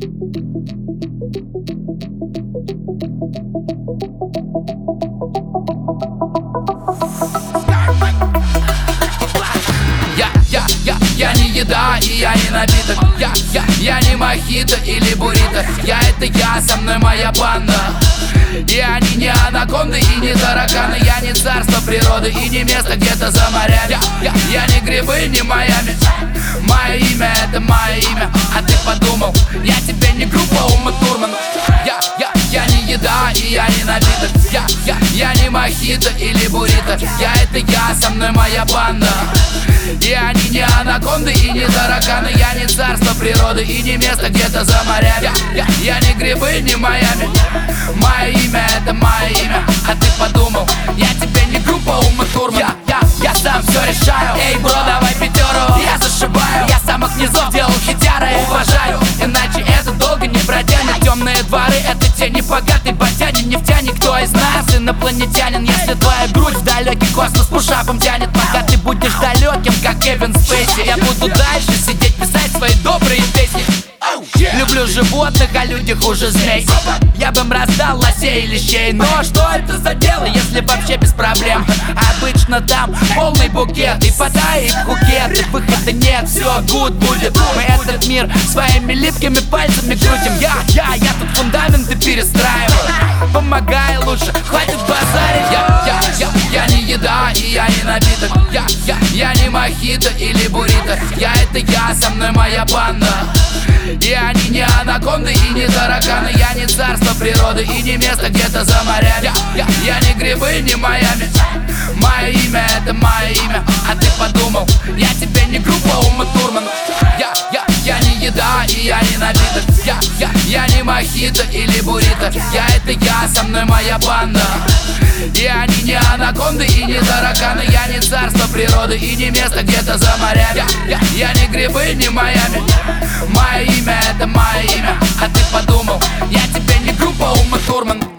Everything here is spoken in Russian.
Я не еда и я не напиток. Я не мохито или буррито. Это я, со мной моя банда. И они не анаконды и не тараканы. Я не царство природы и не место где-то за морями. Я не грибы, не Майами. Мое имя — это мое имя. А ты подумал, я тебе не группа Ума Турман. Я не еда и я не напиток. Я не мохито или буррито. Это я, со мной моя банда. И они не анаконды и не тараканы. Я не царство природы и не место где-то за морями. Я не грибы, не Майами. Мое имя — это мое имя. А ты подумал, я тебе не группа Ума Турман. Я сам все решаю. Эй, бро, давай пятеру. Я зашибаю. Я самых низов делал хитяры. Уважаю, иначе это долго не протянет. Темные дворы — это те небогатый ботянин. Нефтяник, кто из нас инопланетянин? Если твоя грудь в далекий космос пушапом тянет, пока ты будешь далеким, как Кевин Спейси, я буду дальше сидеть, писать свои добрые песни. Люблю животных, а люди хуже змей. Я бы им раздал лосей и лещей. Но что это за дело, если вообще без проблем? Обычно там полный букет, и подай их букет, и выхода нет, все гуд будет. Мы этот мир своими липкими пальцами крутим. Я тут фундаменты перестраиваю. Помогай лучше, хватит базарить. Я не еда и я не напиток. Я не мохито или буррито. Это я, со мной моя банда. И они не анаконды и не тараканы. Я не царство природы и не место где-то за морями. Я не грибы, не Майами. Мое имя — это мое имя. А ты подумал, я тебе не группа Ума Турман. Я не еда и я не напиток. Я не мохито или буррито. Это я, со мной моя банда. И они не анаконды и не тараканы. Я не царство природы и не место где-то за морями. Я не грибы, не Майами. Мое имя — это мое имя. А ты подумал, я тебе не группа Ума Турман.